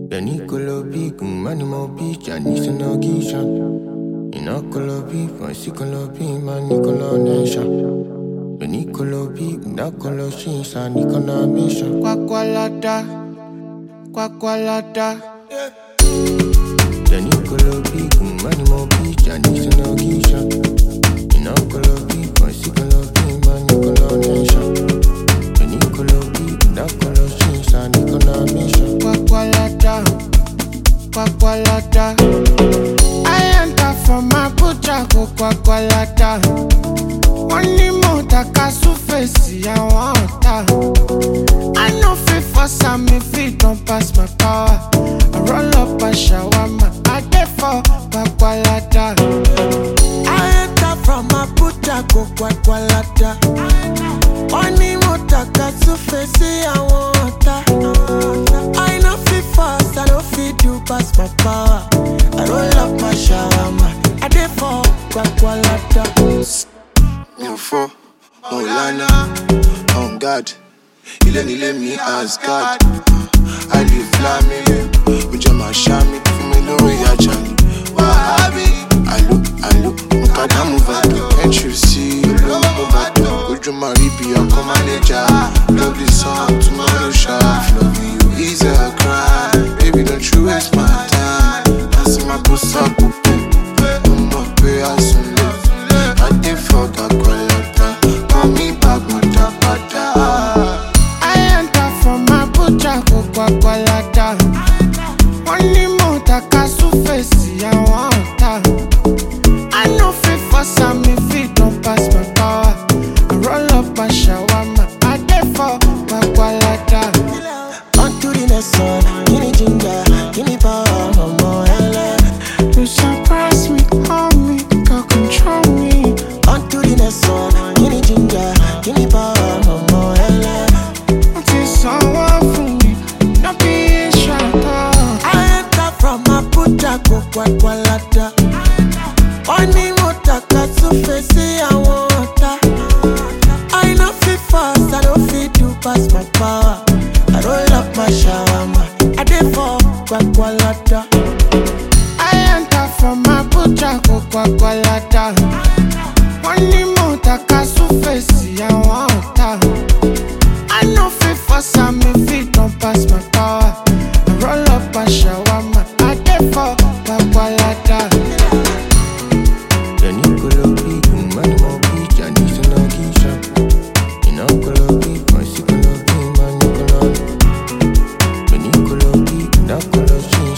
The Nicolo Peak, Manimo Beach, I need to know Gisha. In a color beef, I see color beef, man, Nicola Nation. The Nicolo Peak, that color she's a Nicola Mission. Quacqualata, Quacqualata. The Nicolo Peak, Manimo Beach, I need to know Gisha. In a color beef, I see color beef, man, Nicola Nation. The Nicolo Peak, that color she's a Nicola Mission. Quacqualata, Quacqualata. I enter from my butcher, go Quacqualata. Money more takasu face, I want that. I know fit for some if it don't pass my power. I roll up a shawarma, I get for Quacqualata. I enter from my butcher, go Quacqualata. Money more takasu face, I want that. I know fit fast, I don't fit do pass my power. I roll up my shawarma, I get for Quacqualata. Me for Olana, on God. Il let me ask God. I live flaming, with my shami, for me no ya chani. Wahabi, I look, Mukada Muvado. Can't you see, low Muvado? Would you marry be your manager? Love this song, tomorrow sharp. Loving you is a crime. Baby, don't you waste my time. That's my pussy up, I'm not pay as soon. I did forget Quacqualata. Call me back, Mutabata. I enter from my butcher, go Quacqualata. Money more takasu face, I want that. I know fit for some if it don't pass my power. I roll up a shawarma, I get for Quacqualata. On to the next one, give me ginger, give me power, no more LA. You surprise me, hold me, girl, control me. On to the next one, give me ginger, give me power, no more LA. Until someone for me, not be shy. I enter from my butcher, go Quacqualata. Money more takasu face, I want that. I know fit fast, I don't fit do pass my power. I roll up my shawarma, I did for Quacqualata. I enter from my butcher, go Quacqualata. Money more takasu face, I want that. I know fit for some if it don't pass my power. I roll up a shawarma, I get for Quacqualata. The Nicolo Peak, Manimo Beach, I need to know Gisha. In a color beef, I see color beef, man, Nicola. The Nicolo Peak, that color she's